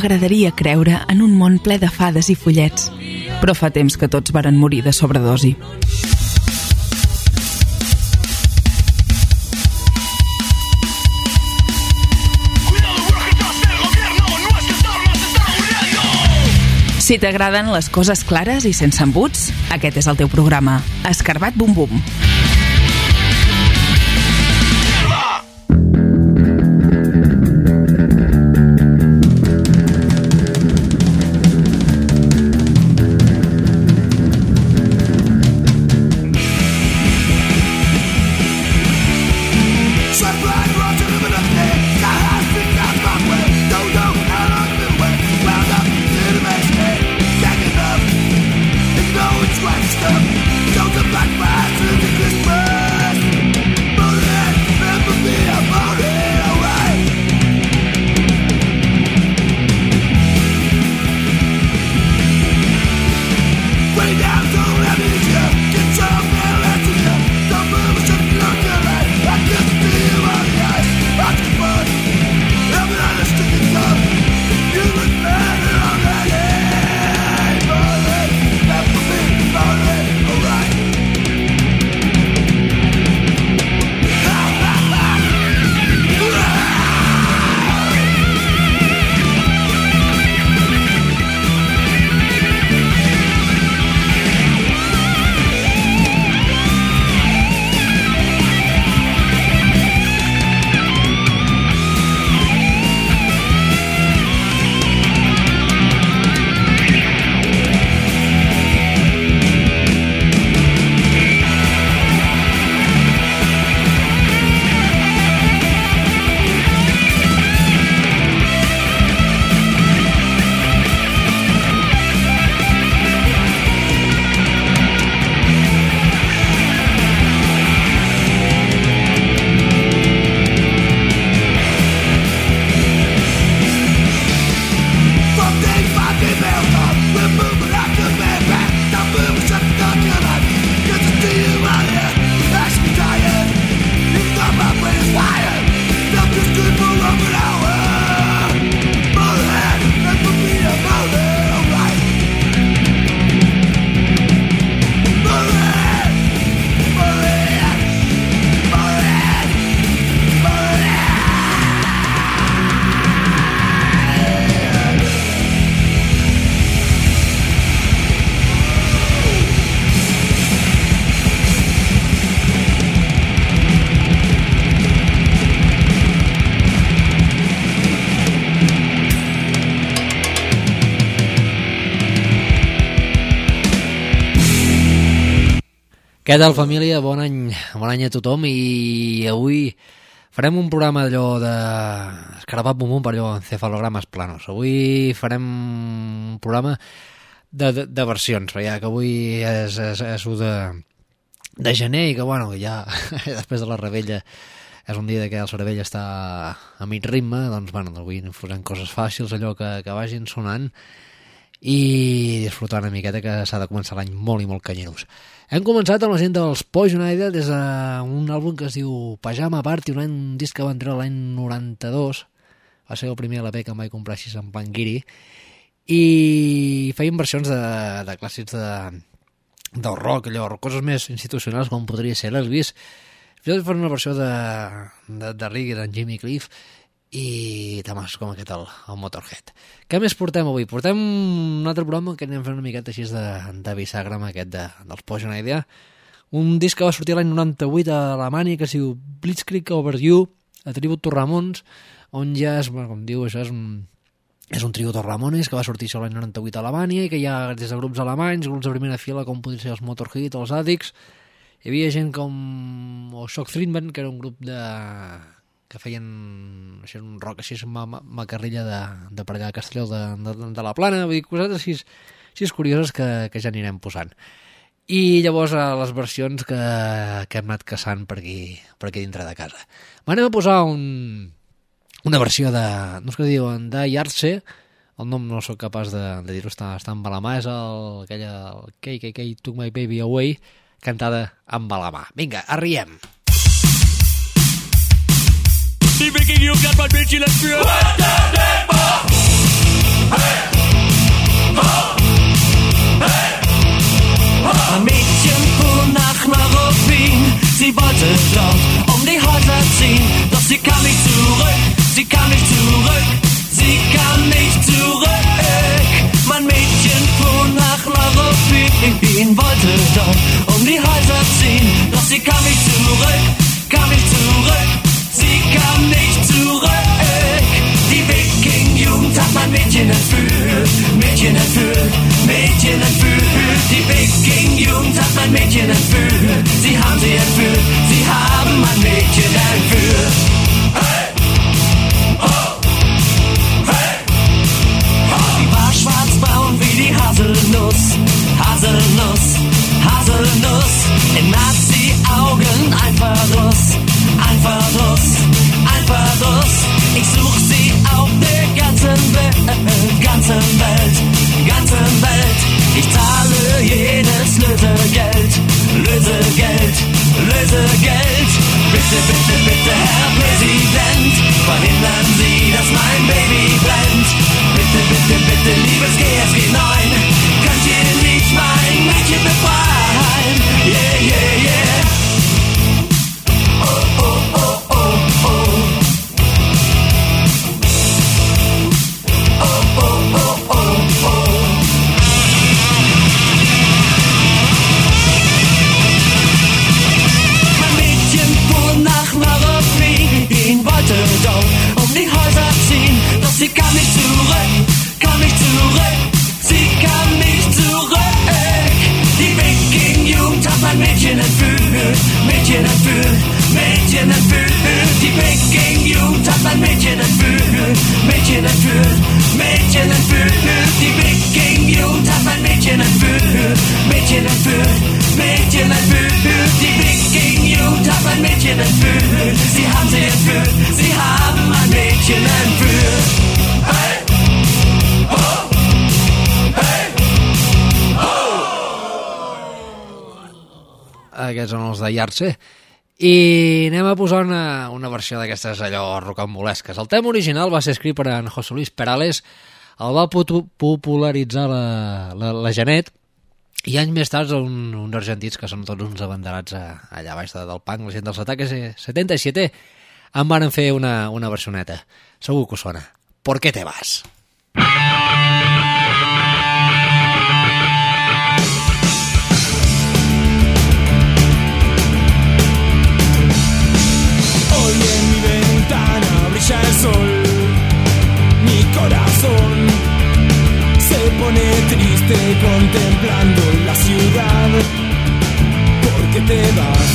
m'agradaria creure en un món ple de fades i follets, però fa temps que tots varen morir de sobredosi. Si t'agraden les coses clares i sense embuts, aquest és el teu programa. Escarbat Bum Bum. Què tal, família? Bon any a tothom, i avui farem un programa d'allò d'escarabat bum bum per allò encefalogrames planos. Avui farem un programa de versions, ja que avui és 1 de gener i que, bueno, ja després de la rebella és un dia que el cervell està a mig ritme, doncs, bueno, avui anem posant coses fàcils, allò que vagin sonant i disfrutar una miqueta, que s'ha de començar l'any molt i molt canyeros. Hem començat amb la gent dels Poison Idol des d'un àlbum que es diu Pajama Party, un disc que van treure l'any 92, va ser el primer LP que em vaig comprar així en plan guiri, i feien versions de clàssics del rock, allò, coses més institucionals com podria ser l'Elvis. Fins i tot fan una versió de reggae d'en Jimmy Cliff i temes com aquest, el Motorhead. Què més portem avui? Portem un altre programa que anem fent una miqueta així de bisagra amb aquest dels Poison Idea, un disc que va sortir l'any 98 a Alemanya que es diu Blitzkrieg Over You, a tributo Ramones, on ja és, com diu, això és un tributo Ramones que va sortir això l'any 98 a Alemanya i que hi ha des de grups alemanys, grups de primera fila com podrien ser els Motorhead o els Addicts. Hi havia gent com Shock Treatment, que era un grup que feien un rock així, macarrilla de per allà a Castelló de la Plana, vull dir, coses així curioses que ja anirem posant. I llavors les versions que hem anat caçant per aquí dintre de casa. M'anem a posar una versió no és que diuen de Yarse, el nom no sóc capaç de dir-ho, està en balamà, és aquell KKK Took My Baby Away, cantada en balamà. Vinga, arriem! Die Wiki, you got my bitch, let's feel. What the devil? Ein Mädchen fuhr nach Neuruppin, sie wollte dort um die Häuser ziehen, doch sie kam nicht zurück, sie kam nicht zurück, sie kam nicht zurück. Mein Mädchen fuhr nach Neuruppin, wollte dort um die Häuser ziehen, doch sie kam nicht zurück, kam nicht zurück, sie kam nicht zurück. Die Wiking-Jugend hat mein Mädchen entführt, Mädchen entführt, Mädchen entführt. Die Wiking-Jugend hat mein Mädchen entführt, sie haben sie entführt, sie haben mein Mädchen entführt. Hey! Oh! Hey! Oh! Sie war schwarzbraun wie die Haselnuss, Haselnuss, Haselnuss. In Nazi-Augen ein Verdruss, ein Verdruss, ein Verdruss. Ich such sie auf der ganzen Welt, ganzen Welt, ganzen Welt. Ich zahle jedes Lösegeld, Lösegeld, Lösegeld. Bitte, bitte, bitte, Herr Präsident, verhindern Sie, dass mein Baby brennt. Bitte, bitte, bitte, liebes GSG 9, könnt ihr nicht mein Mädchen befreien? Yeah, yeah, yeah. Oh, oh, oh, oh, oh. Oh, oh, oh, oh, oh. Mein Mädchen fuhr nach Neuruppin, wollte dort um die Häuser ziehen, doch sie kam nicht zurück, kam nicht zurück, sie kam nicht zurück. Die Wiking-Jugend hat mein Mädchen entführt, Mädchen entführt, Mädchen entführt. Die Wiking-Jugend hat mein Mädchen entführt, Mädchen entführt, Mädchen entführt. Die Wiking-Jugend hat mein Mädchen entführt, Mädchen entführt, Mädchen entführt. Die Wiking-Jugend hat mein Mädchen entführt, sie haben sie entführt, sie haben mein Mädchen entführt. Hey! Oh! Hey! Aquests són els de Yarche. I anem a posar una versió d'aquestes allò rocambolesques. El tema original va ser escrit per en José Luis Perales, el va popularitzar la Janet, i anys més tard uns argentins que són tots uns abanderats allà baix del punk, la gent dels Ataques 77, en van fer una versioneta. Segur que us sona. ¿Por qué te vas? Hoy en mi ventana brilla el sol, mi corazón se pone triste contemplando la ciudad. ¿Por qué te vas?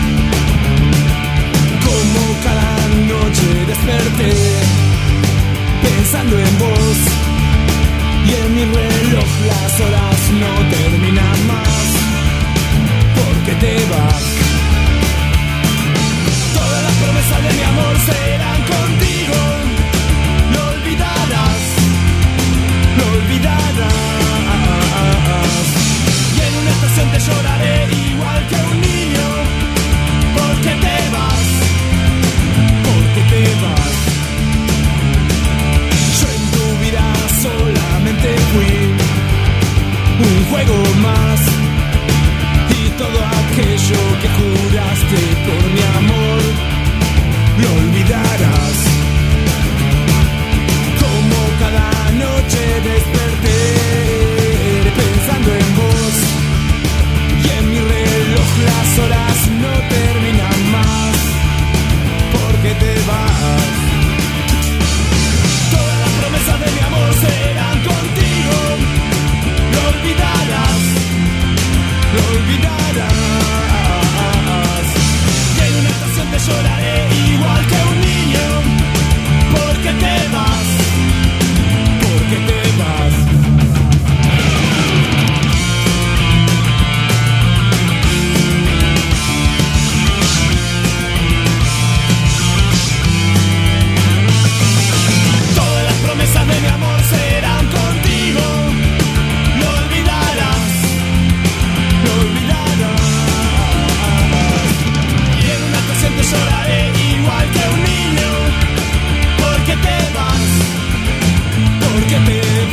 Como cada noche desperté pensando en vos, y en mi reloj las horas no terminan más. ¿Por qué te vas? Todas las promesas de mi amor serán contigo. Lo olvidarás, lo olvidarás. Y en una estación te lloraré igual que un niño. ¿Por qué te vas? ¿Por qué te vas? Yo en tu vida solamente fui un juego más, y todo aquello que juraste por mi amor lo olvidarás. Como cada noche desperté pensando en vos, y en mi reloj las horas no terminan más. ¿Por qué te vas? Todas las promesas de mi amor serán contigo. Lo olvidarás, lo olvidarás. Y en una estación te lloraré igual que un niño. ¿Por qué te vas? ¿Por qué te vas? Todas las promesas de mi amor serán contigo. Lo olvidarás, lo olvidarás. Y en una ocasión te lloraré igual que un niño. ¿Por qué te vas? ¿Por qué te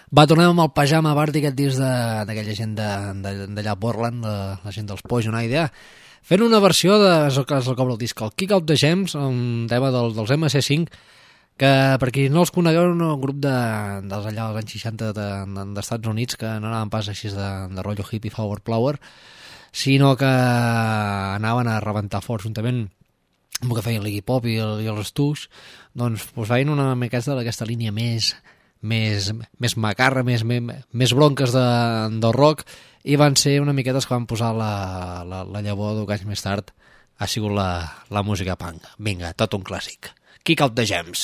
Va, tornem amb el Pajama Party, aquest disc d'aquella gent d'allà a Portland, la gent dels Poison Idea, fent una versió és el que obre el disc, el Kick Out the Gems, un tema dels MC5, que per qui no els conegueu, un grup dels allà dels anys 60 d'Estats Units, que no anaven pas així de rotllo hippie flower, sinó que anaven a rebentar forts juntament amb el que feien l'Iggy Pop i els Stush, doncs feien una miqueta d'aquesta línia més macarra, més bronques del rock, i van ser una miqueta que van posar la llavor d'un anys més tard ha sigut la música punk. Vinga, tot un clàssic. Kick Out the Gems.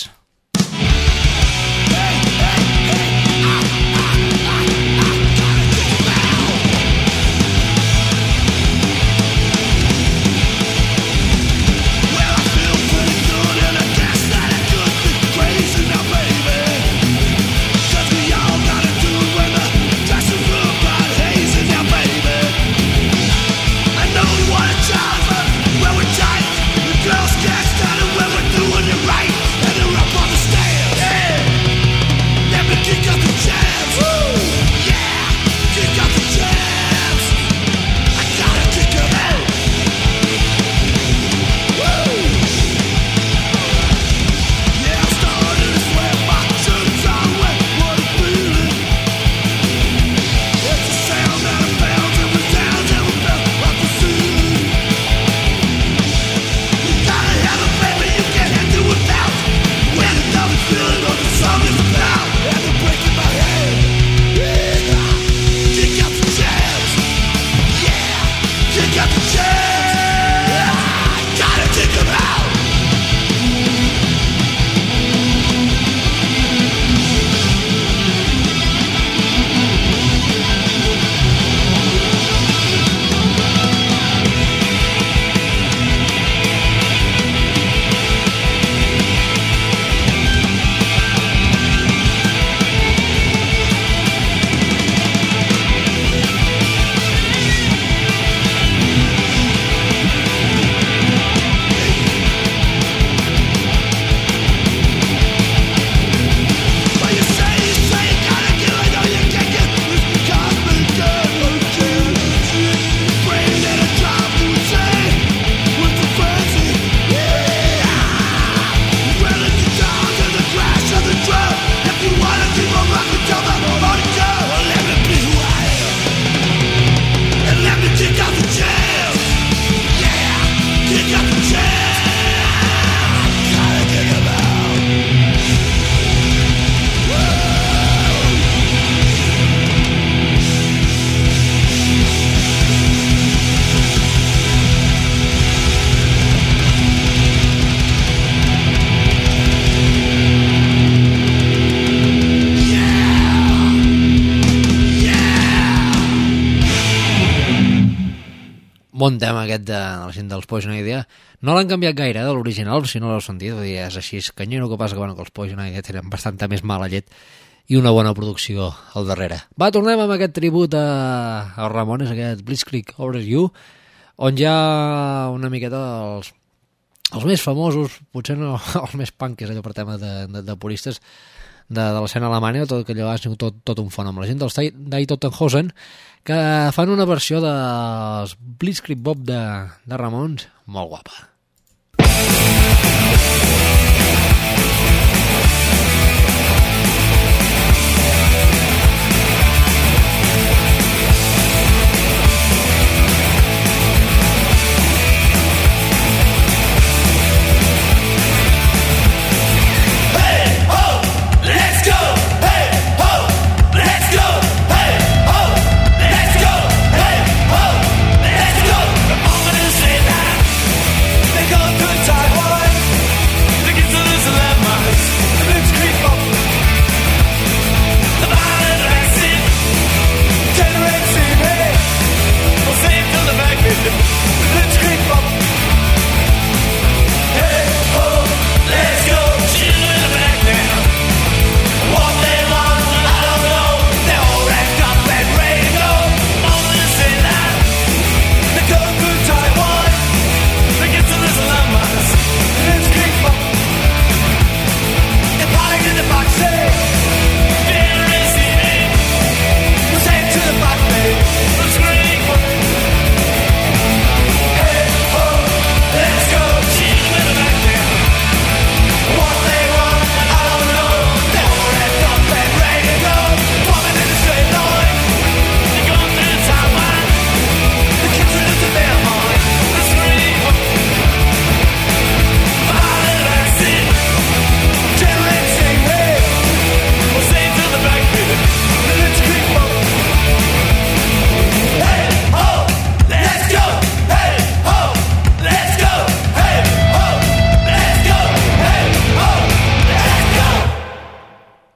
Bon tema aquest de la gent dels Poison Idea. No l'han canviat gaire de l'original, si no l'heu sentit, és així canyero, que passa que els Poison Idea tenen bastanta més mala llet i una bona producció al darrere. Va, tornem amb aquest tribut als Ramones, aquest Blitzkrieg Over You, on hi ha una miqueta els més famosos, potser no els més punk, que és allò per tema de puristes de l'escena alemanya, tot que allò ha sigut tot un font amb la gent dels Die Tottenhausen, que fan una versió dels Blitzkrieg Bob de Ramones molt guapa. Let's go!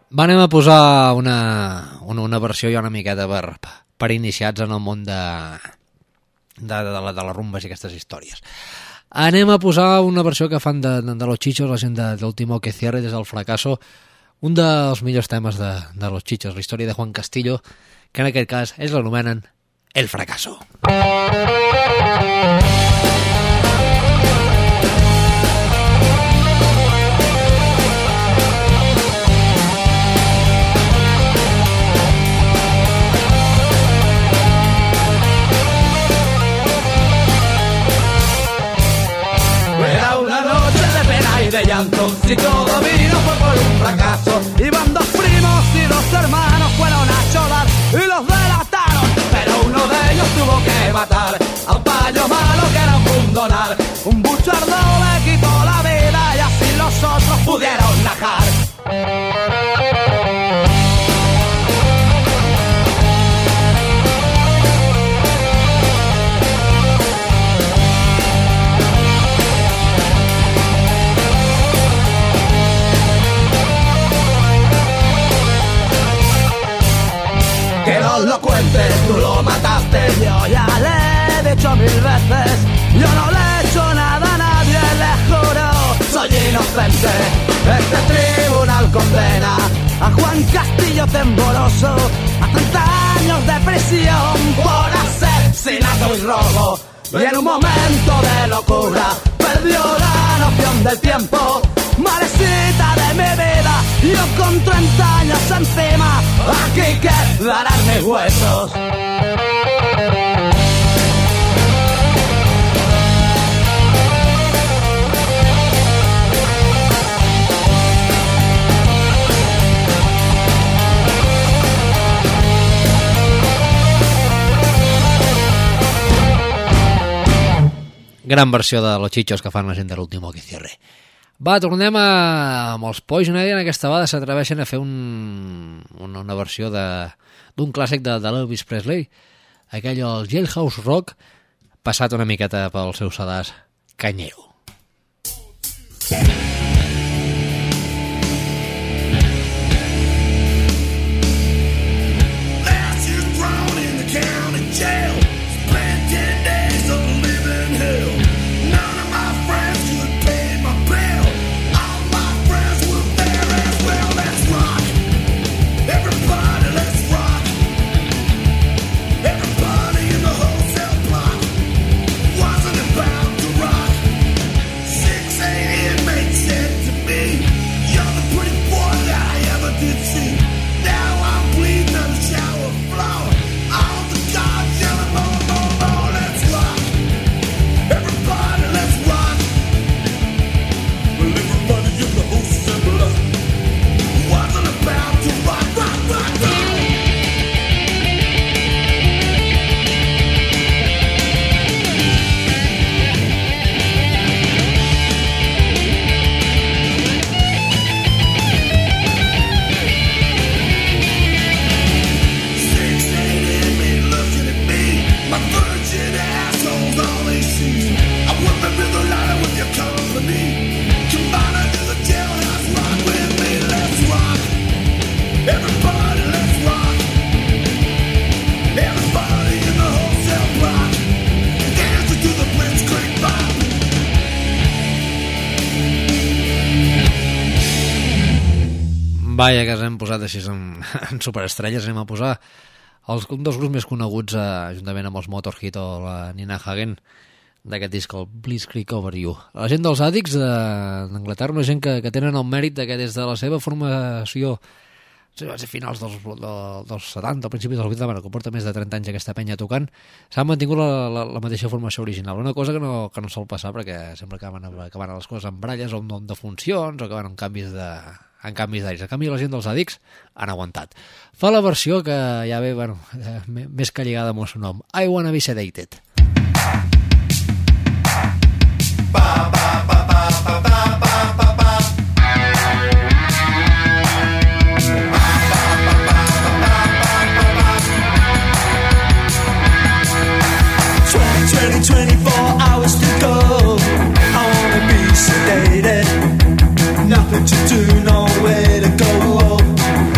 Anem a posar una versió ja una miqueta per iniciats en el món de les rumbes i aquestes històries. Anem a posar una versió que fan de Los Chichos, la gent d'Último que cierre des del Fracaso, un dels millors temes de Los Chichos, la història de Juan Castillo, que en aquest cas ells l'anomenen El Fracaso. Era una noche de pena y de llanto, si todo vino fue por un fracaso. Iban dos primos y dos hermanos, fueron a chorar y los delataron, pero uno de ellos tuvo que matar a un payo malo que era un fundonar. Un buchardo le quitó la vida y así los otros pudieron najar. Que no lo cuentes, tú lo mataste. Yo ya le he dicho 1000 veces, yo no le he hecho nada a nadie, le juro, soy inocente. Este tribunal condena a Juan Castillo Tembloroso a 30 años de prisión por asesinato y robo. Y en un momento de locura perdió la noción del tiempo. Marecita de mi vida, yo con 30 años encima, aquí quedarán mis huesos. Gran versió de Los Chichos que fan la gent de l'Último que cierre. Va, tornem amb els Poison Idea. En aquesta vegada s'atreveixen a fer una versió d'un clàssic de l'Elvis Presley, aquell el Jailhouse Rock, passat una miqueta pel seu sedàs canyero. Vaja, que hem posat així en superestrelles. Anem a posar un dels grups més coneguts, juntament amb els Motorhead o la Nina Hagen, d'aquest disc, el Blitzkrieg Over You. La gent dels Addicts d'Anglaterra, una gent que tenen el mèrit que des de la seva formació, va ser finals dels 70, al principi dels 80, que porta més de 30 anys aquesta penya tocant, s'ha mantingut la mateixa formació original. Una cosa que no sol passar, perquè sempre acaben les coses amb baralles o amb funcions o acaben amb canvis d'aires. En canvi, la gent dels Addicts han aguantat. Fa la versió que ja ve, més que lligada amb el seu nom, I Wanna Be Sedated. Nothing to do, nowhere to go.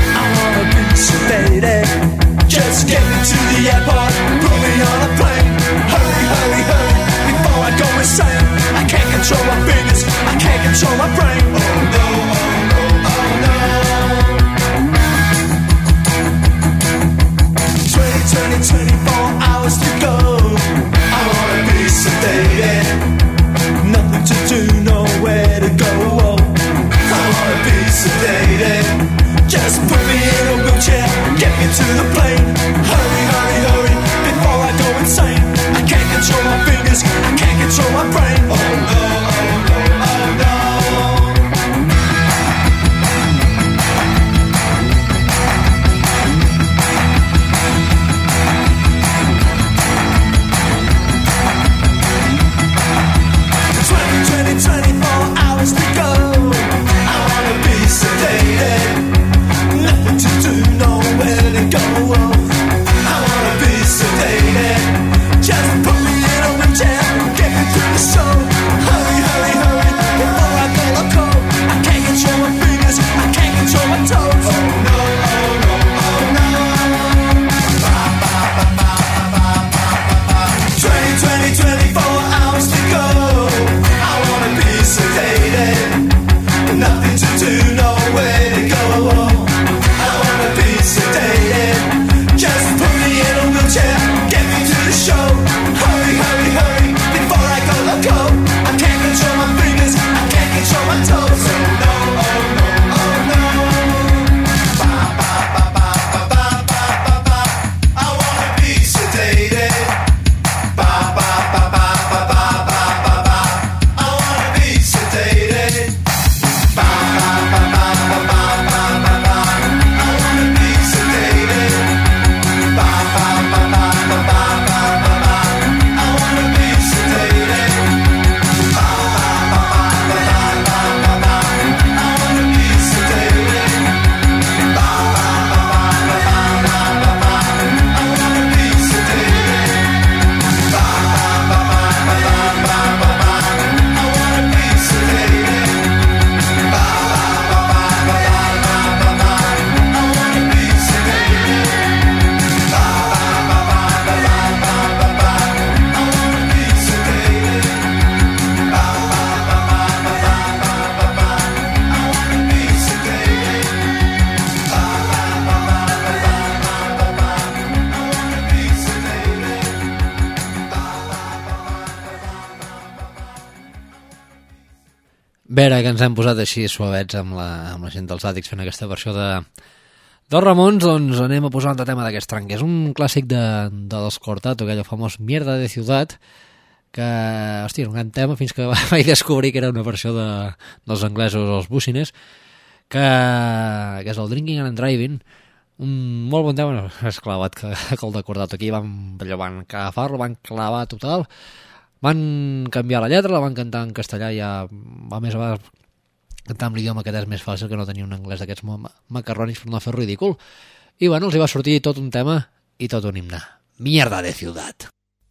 veure que ens hem posat així suavets amb la gent dels Àtics fent aquesta versió dels Ramons, doncs anem a posar un altre tema d'aquest tranc, que és un clàssic dels Cortato, aquell famós Mierda de Ciutat, que, hòstia, un gran tema fins que vaig descobrir que era una versió dels anglesos, els Business, que és el Drinking and Driving, un molt bon tema, és clavat que el de Cortato, aquí van agafar-lo, van clavar total, van canviar la lletra, la van cantar en castellà, ja va més a vegades cantar amb l'idioma que és més fàcil, que no tenia un anglès d'aquests macarronis per no fer ridícul, i bueno, els hi va sortir tot un tema i tot un himne. Mierda de Ciutat.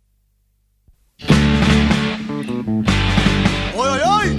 ¡Oy, oy, oy!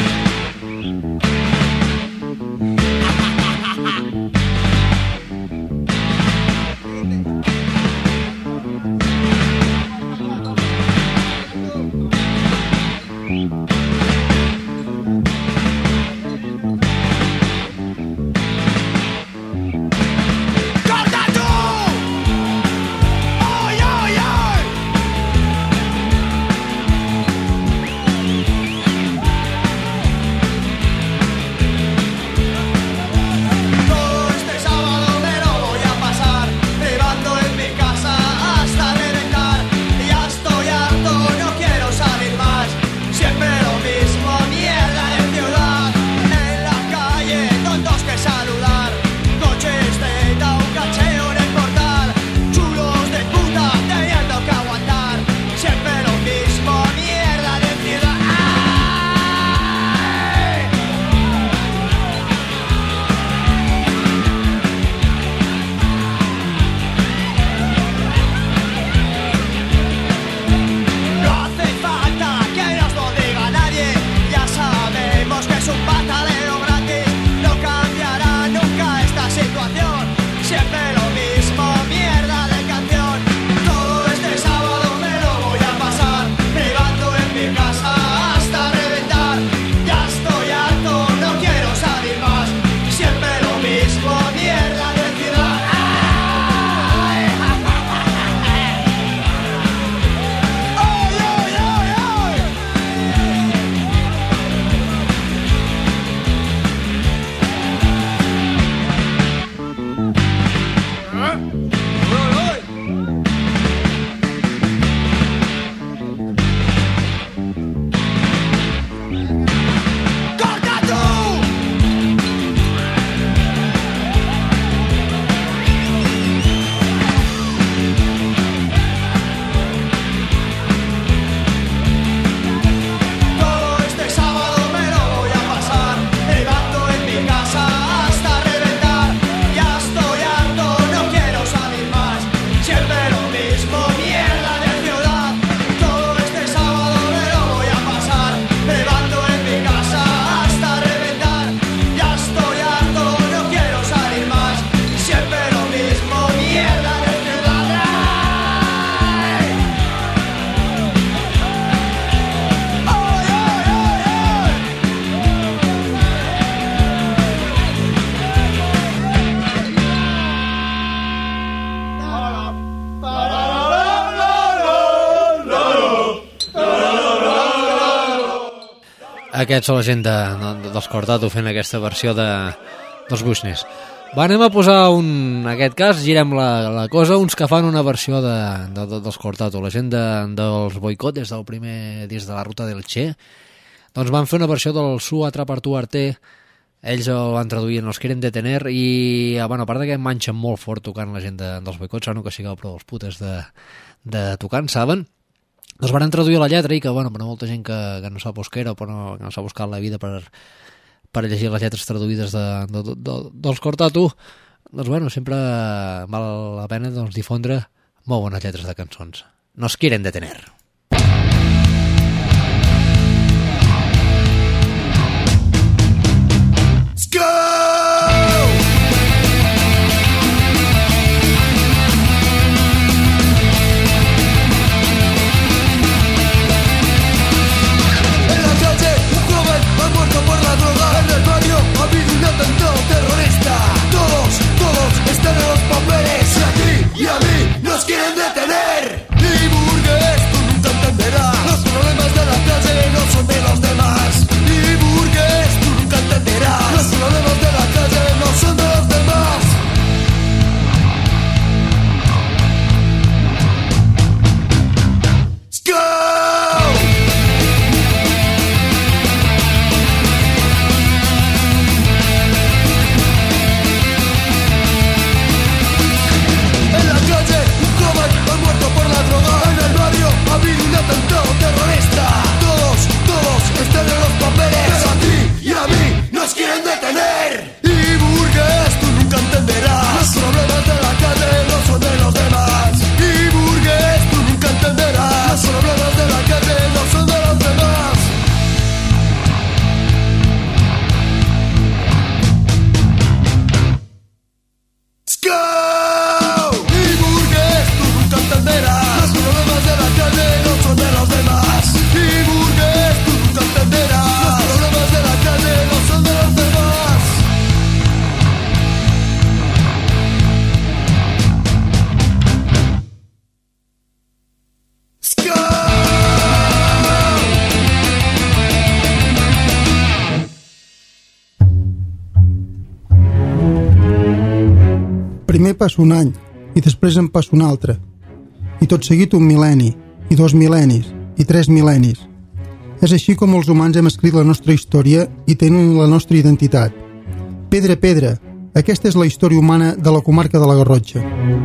Aquests són la gent dels Cortato fent aquesta versió dels Business. Va, anem a posar en aquest cas, girem la cosa, uns que fan una versió dels Cortato, la gent dels Boicot, des del primer disc de la Ruta del Che, doncs van fer una versió del Su Atrapar tu Arte, ells el van traduir en Els Quieren Detener, i bueno, a part que manxen molt fort tocant la gent dels Boicot, saben que sigueu prou els putes de tocant, saben? Doncs van traduir la lletra i que, bueno, per a molta gent que no sap què era o que no s'ha buscat la vida per llegir les lletres traduïdes dels Cortato, doncs, bueno, sempre val la pena difondre molt bones lletres de cançons. Nos quieren detener. Let's go! Por la droga en el barrio ha habido un atentado terrorista. Todos están en los papeles y a ti y a mí nos quieren detener. Y burgués, tú nunca Primer passa un any, i després en passa un altre. I tot seguit un mil·lenni, i 2 mil·lennis, i 3 mil·lennis. És així com els humans hem escrit la nostra història i tenen la nostra identitat. Pedra, pedra, aquesta és la història humana de la comarca de la Garrotxa.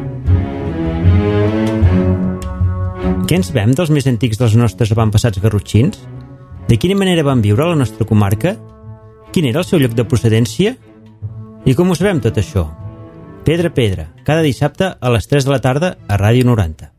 Què ens vem dels més antics dels nostres avantpassats garrotxins? De quina manera van viure a la nostra comarca? Quin era el seu lloc de procedència? I com ho sabem tot això? Pedra, pedra, cada dissabte a les 3 de la tarda a Ràdio 90.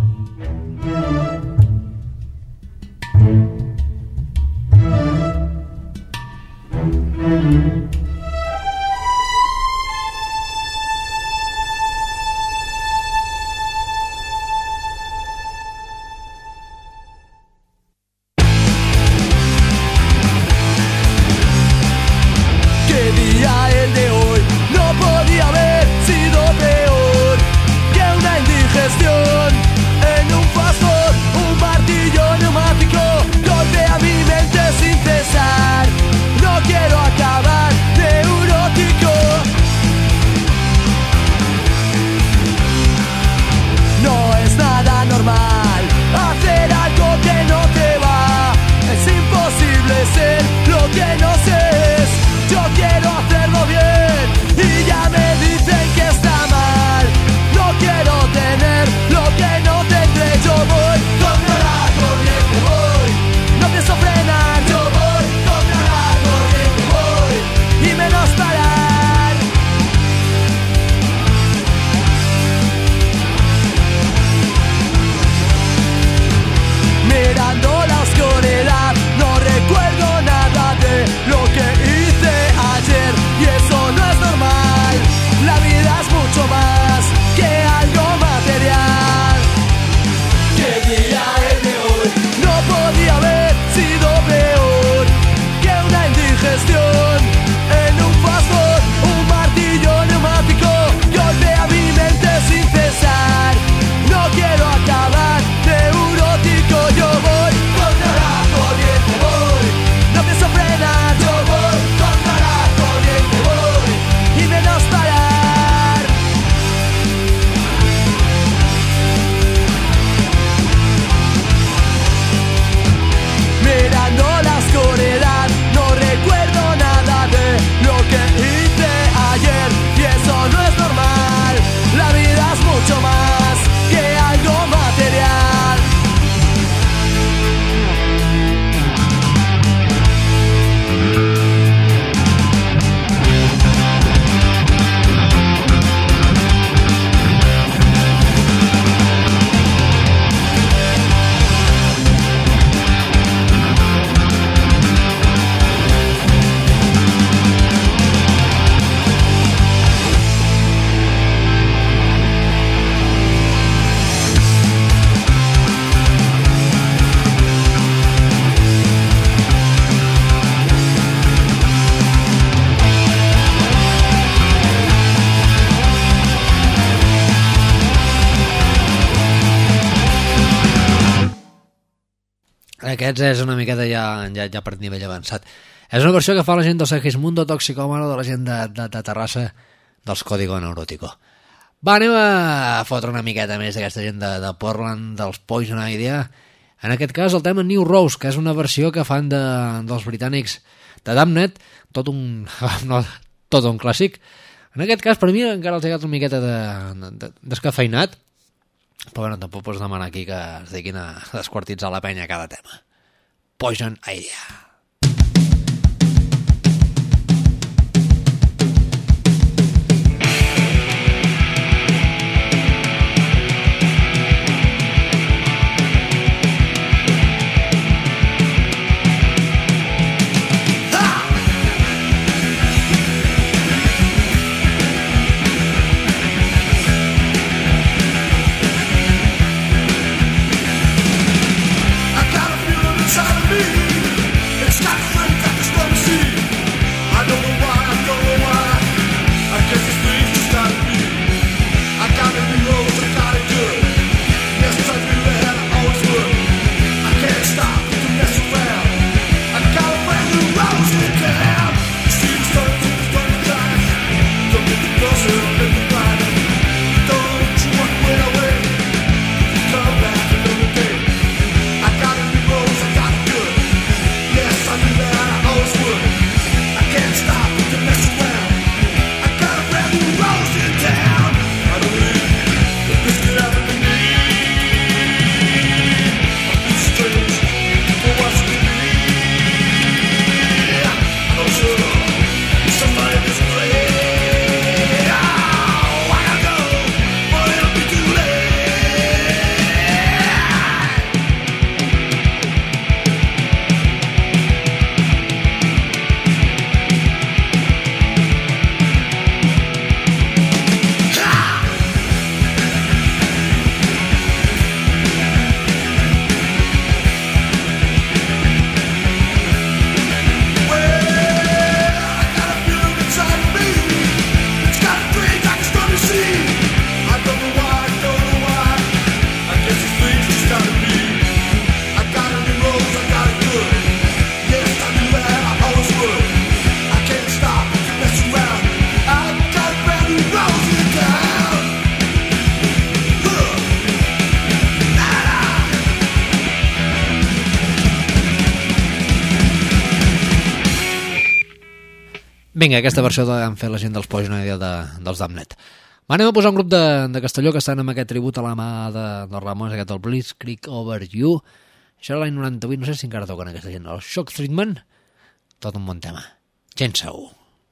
Aquests és una miqueta ja per nivell avançat. És una versió que fa la gent del Segismundo Toxicòmano, de la gent de Terrassa, dels Código Neurótico. Va, anem a fotre una miqueta més d'aquesta gent de Portland, dels Poison Idea. En aquest cas el tema New Rose, que és una versió que fan dels britànics de Damned, tot un clàssic. En aquest cas, per mi, encara els he quedat una miqueta descafeinat, però bueno, tampoc pots demanar aquí que es dediquin a desquartitzar la penya a cada tema. Poison Idea. I got a feeling inside of me. Vinga, aquesta versió que han fet la gent dels Poison Idea dels Damned. Anem a posar un grup de Castelló que estan amb aquest tribut a la mà dels Ramones, aquest del Blitzkrieg Over You. Això era l'any 98, no sé si encara toquen aquesta gent. El Shock Treatment, tot un bon tema. Gent segur.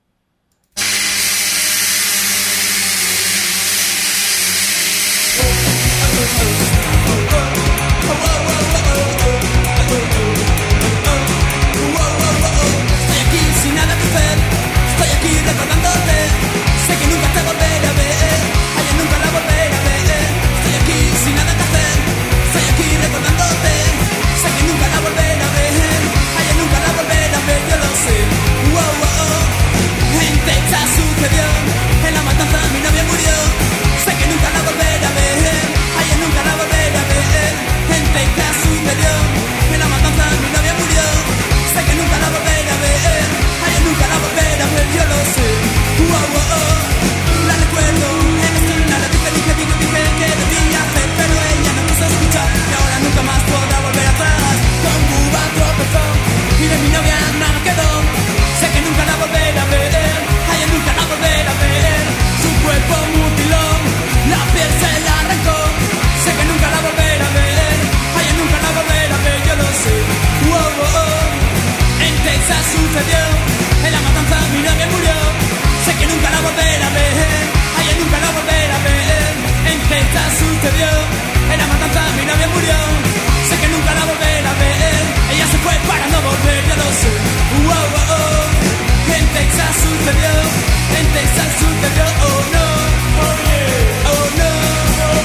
Estoy aquí sin nada que hacer, estoy aquí recordándote. Sé que nunca te volveré a ver, ay, nunca la volveré a ver. Estoy aquí sin nada que hacer, estoy aquí recordándote. Sé que nunca la volveré a ver, ay, nunca la volveré a ver, yo lo sé. Wow, wow. En Texas sucedió, en la matanza mi novia murió. Sé que nunca la volveré a ver, ay, nunca la volveré a ver. En Texas sucedió, en la matanza mi novia murió. Sé que nunca la volveré a ver, ay, nunca la volveré a ver, yo lo sé. Wow, wow. La recuerdo, en la esquina la dije que debía hacer, pero ella no quiso escuchar y ahora nunca más podrá volver atrás. Con Cuba tropezó y de mi novia nada quedó. Sé que nunca la volveré a ver, ay, nunca la volveré a ver. Su cuerpo mutiló, la piel se la arrancó. Sé que nunca la volveré a ver, ay, nunca la volveré a ver, yo lo sé. Wow, wow. En Texas sucedió, en la matanza mi novia murió. Sé que nunca la volveré a ver, ay, nunca la volveré a ver. En Texas sucedió, en la matanza mi novia murió. Sé que nunca la volveré a ver, ella se fue para no volver, ya lo sé. Wow, wow. En Texas sucedió, en Texas sucedió, oh no, oh yeah, oh no, oh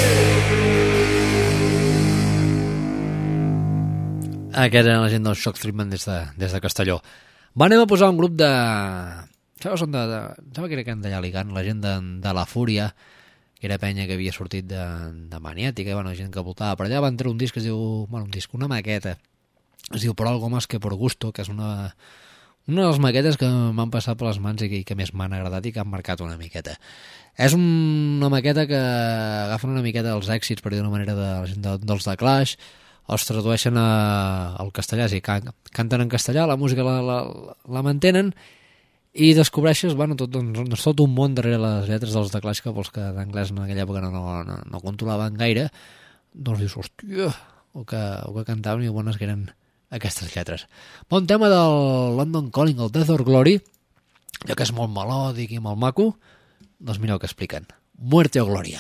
yeah. Aquesta era la gent del Shock Treatment des de Castelló. Anem a posar un grup de... Sembla que eren d'allà Alicant, la gent de La Fúria, que era penya que havia sortit de Maniàtica, bueno, gent que voltava per allà. Van treure un disc que es diu... Bueno, un disc, una maqueta. Es diu Por algo más que por gusto, que és una de les maquetes que m'han passat per les mans i que més m'han agradat i que han marcat una miqueta. És una maqueta que agafen una miqueta dels èxits, per dir-ho d'una manera, de la gent dels The Clash, els tradueixen al castellà, és a dir, canten en castellà, la música la mantenen i descobreixes, bueno, tot un món darrere les lletres dels The Clash, que pels que d'anglès en aquella època no controlaven gaire, doncs dius, hòstia, o que cantaven i bones que eren aquestes lletres. Bon tema del London Calling, el Death or Glory, allò que és molt melòdic i molt maco, doncs mireu què expliquen. Muerte o Gloria.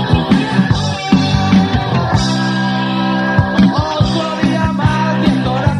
Oh, gloria, madre, corazón.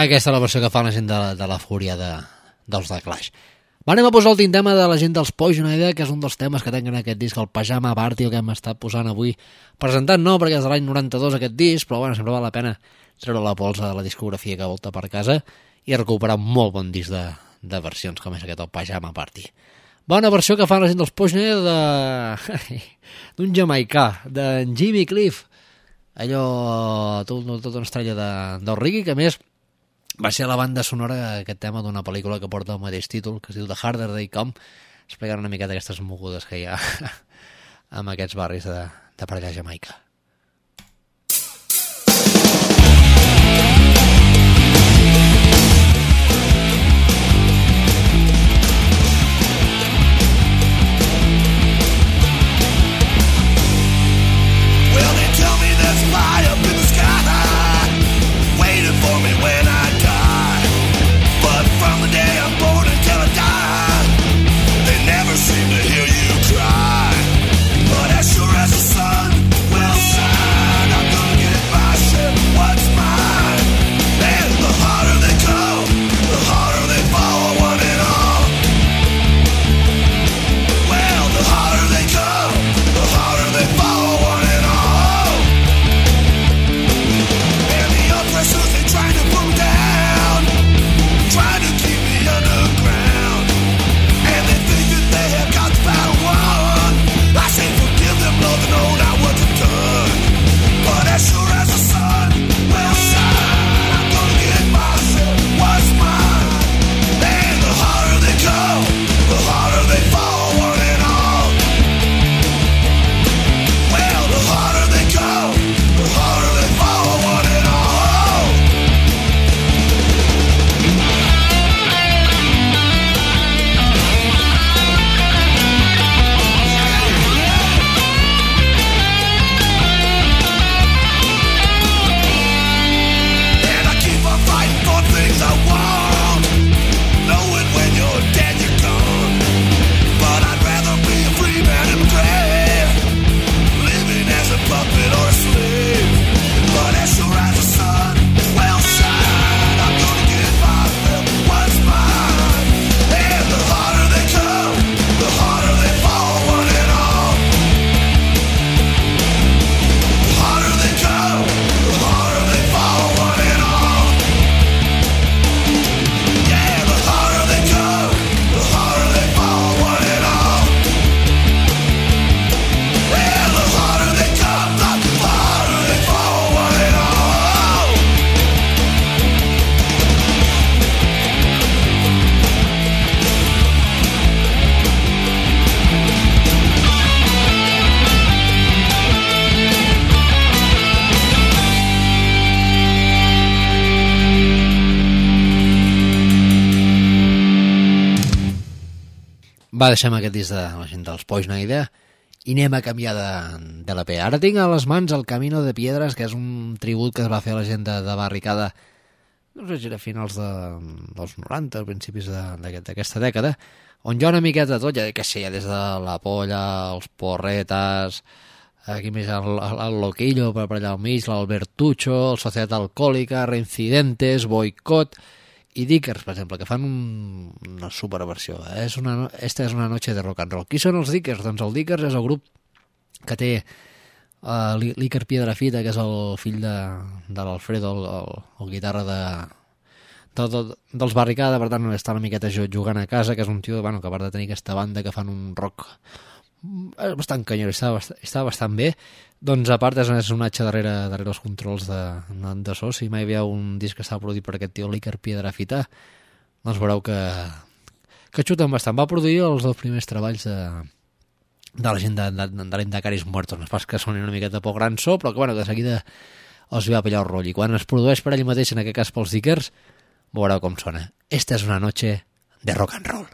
aquesta la versió que fa la gent de la fúria dels The Clash. Anem a posar l'últim tema de la gent dels Poison Idea, que és un dels temes que tenen en aquest disc, el Pajama Party, que hem estat posant avui. Presentant no, perquè és de l'any 92 aquest disc, però bueno, sempre val la pena treure la pols de la discografia que volta per casa i recuperar un molt bon disc de versions, com és aquest, el Pajama Party. Bona versió que fan la gent dels Poison Idea d'un jamaicà, d'en Jimmy Cliff, allò, tota una estrella del reggae, que a més va ser la banda sonora aquest tema d'una pel·lícula que porta el mateix títol, que es diu The Harder They Come, explicant una miqueta aquestes mogudes que hi ha en aquests barris de per allà a Jamaica. Well, they tell me there's fire up in the sky, waiting for me when I die. But from the day I'm born until I die, they never seem to hear you cry. But as sure as the sun will shine, I'm gonna get my shit, what's mine. And the harder they go, the harder they fall, one and all. Well, the harder they go, the harder they fall, one and all. And the oppressors, they try to put me down, trying to keep me underground. And they think that they have got the battle won. I say forgive them, Lord, they know not what they've done. But as sure as the sun will shine, I'm gonna get my shit, what's mine. And the harder they go, the harder they fall, one and all. Well, the harder they go, the harder they fall, one and all. And I keep on fighting for things I want, knowing when you're dead you're gone. But I'd rather be a free man in my grave, living as a puppet or a slave. But as sure as the sun will shine, I'm gonna get my fill, what's mine. And the harder they come, the harder they fall, one and all. The harder they come, the harder they fall, one and all. Yeah, the harder they come, the harder they fall, one and all. Well, the harder they come, the harder they fall, one and all. Va, deixem aquest disc de la gent dels Poison Idea i anem a canviar de l'EP. Ara tinc a les mans el Camino de Piedras, que és un tribut que es va fer a la gent de Barricada, no sé si era a finals dels 90, principis d'aquesta dècada, on hi ha una miqueta de tot, ja que sé, des de la Polla, els Porretes, aquí més el Loquillo per allà al mig, l'Albertucho, el Societat Alcohòlica, Reincidentes, Boicot i Dickers, per exemple, que fan una superversió. Esta és una noche de rock and roll. Qui són els Dickers? Doncs el Dickers és el grup que té l'Iker Piedrafita, que és el fill de l'Alfredo, el guitarra dels Barricada, per tant està una miqueta jugant a casa, que és un tio que a part de tenir aquesta banda que fan un rock bastant canyero, està bastant bé, doncs a part és un atxa darrere els controls de so. Si mai havia un disc que estava produït per aquest tio, l'Iker Piedrafita, doncs veureu que xuten bastant. Va produir els dos primers treballs de la gent de l'Indacaris Muertos, no és pas que sonin una miqueta poc gran so, però que de seguida els va pillar el roll, i quan es produeix per ell mateix, en aquest cas pels Dickers, veureu com sona. Esta és una noche de rock and roll.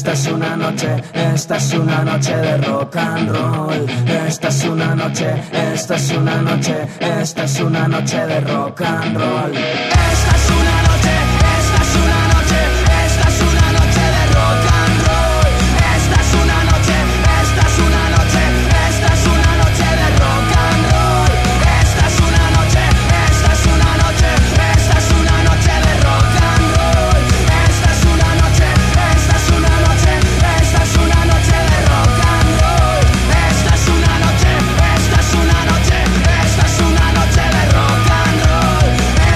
Esta es una noche de rock and roll. Esta es una noche de rock and roll. Esta es una noche de rock and roll. Esta es una noche de rock and roll. Esta es una noche de rock and roll. Esta es una noche de rock and roll. Esta es una noche de rock and roll. Esta es una noche de rock and roll.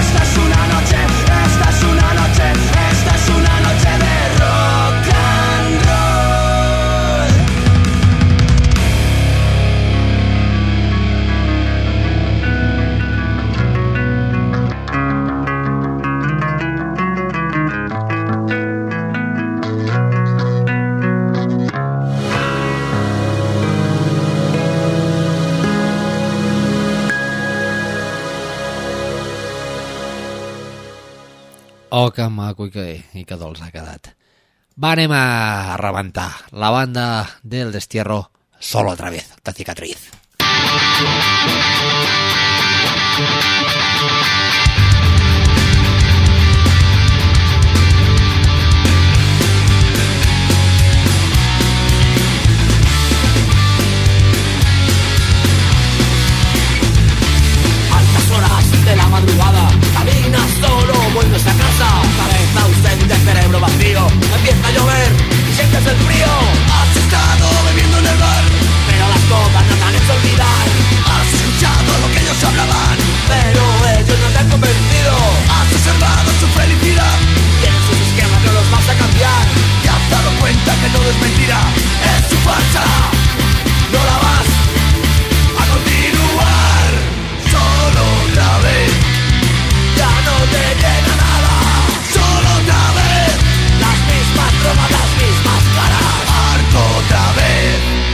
Oh, que maco i que dolç ha quedat. Va, anem a rebentar la banda del Destierro Solo otra vez, de Cicatriz. Altas horas de la madrugada, caminas solo, vuelves a casa, cabeza ausente, cerebro vacío, empieza a llover y sientes el frío. Has estado bebiendo en el bar, pero las copas no te han hecho olvidar. Has escuchado lo que ellos hablaban, pero ellos no te han convencido. Has observado su felicidad, tienen sus esquemas, no los vas a cambiar. Te has dado cuenta que todo es mentira, es su farsa, no la vas a continuar. Solo otra vez, ya no te llena nada. Solo otra vez, las mismas bromas, las mismas caras. Harto otra vez.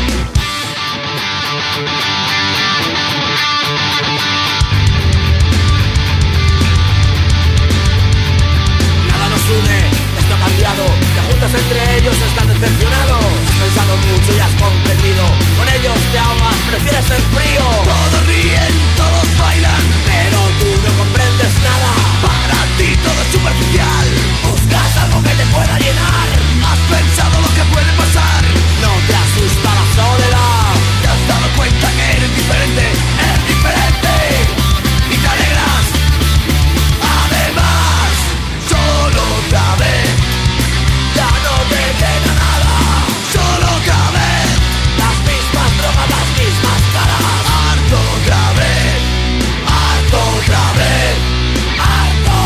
Nada nos une, esto ha cambiado. Te juntas entre ellos, están decepcionados. Has pensado mucho y has comprendido. Con ellos te ahogas, prefieres el frío. Todos ríen, todos bailan, pero tú no comprendes nada. Para ti todo es superficial. Buscas algo que te pueda llenar. Has pensado lo que puede pasar. No te asusta la soledad. Te has dado cuenta que eres diferente. Eres diferente y te alegras. Además, solo otra vez, ya no te llena nada. Solo otra vez, las mismas drogas, las mismas caras. Harto otra vez, harto otra vez, harto.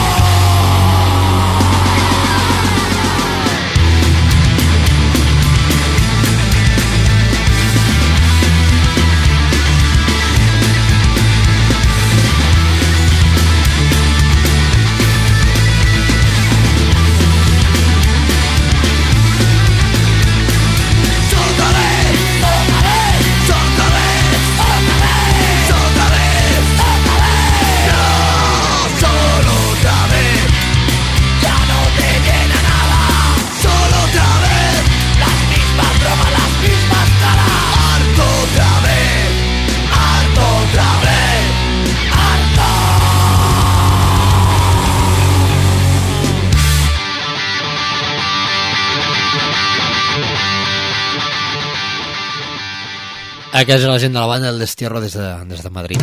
Aquesta és la gent de la banda del Destierro des de Madrid.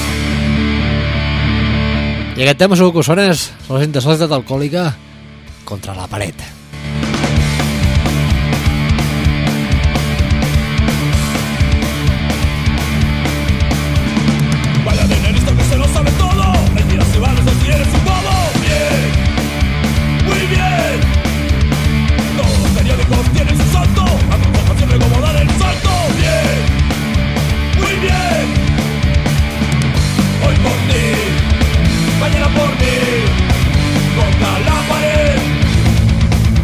I aquest tema segur que us sona, és la gent de Societat Alcohòlica contra la paret. Vaya de listo que se lo sabe todo. Mentiras y vales, así eres un bobo. Bien, muy bien. Todos los periódicos tienen su salto. Aconsejan siempre cómo dar el salto. Bien, muy bien. Hoy por ti, mañana por mí. Contra la pared.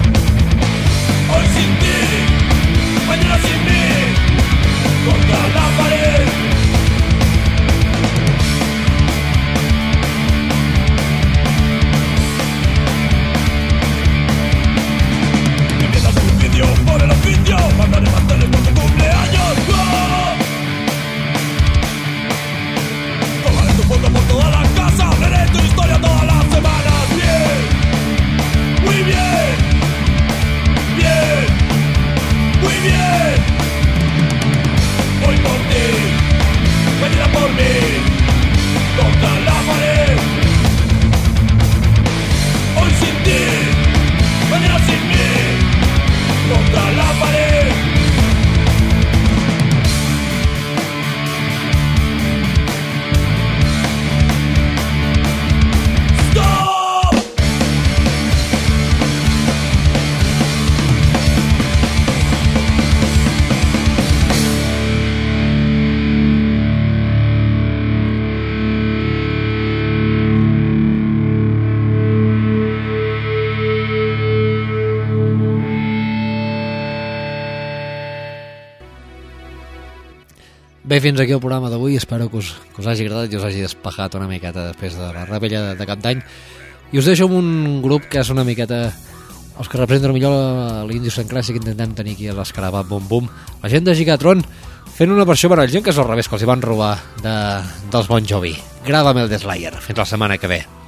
Bé, fins aquí el programa d'avui. Espero que us hagi agradat i us hagi despejat una miqueta després de la rebella de Cap d'Any. I us deixo amb un grup que és una miqueta els que representen millor l'idiosincràsia que intentem tenir aquí a l'Escarabat Bum Bum. La gent de Gigatron fent una versió per al gent que és al revés, que els hi van robar dels Bon Jovi. Grava'm el The Slayer. Fins la setmana que ve.